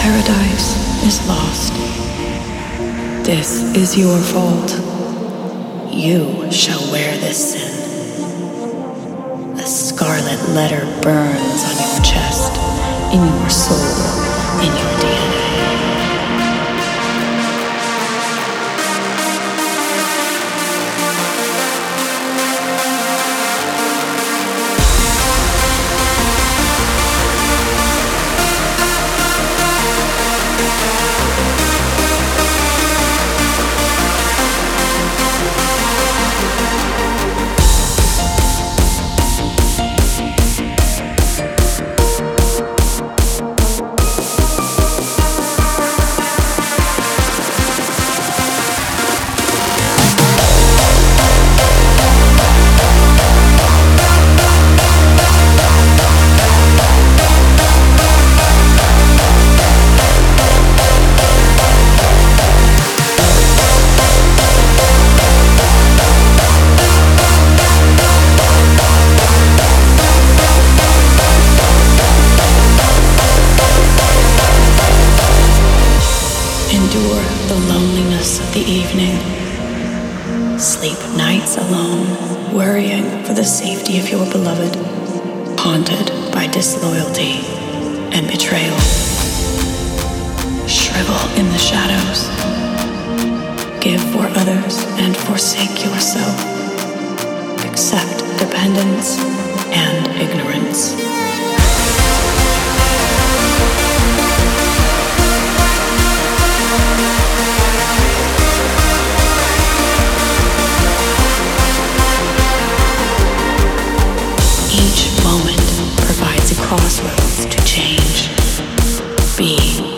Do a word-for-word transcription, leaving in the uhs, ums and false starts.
Paradise is lost. This is your fault. You shall wear this sin. A scarlet letter burns on your chest, in your soul, in your D N A. Endure the loneliness of the evening. Sleep nights alone, worrying for the safety of your beloved, haunted by disloyalty and betrayal. Shrivel in the shadows. Give for others and forsake yourself. Accept dependence and ignorance. Each moment provides a crossroads to change. Be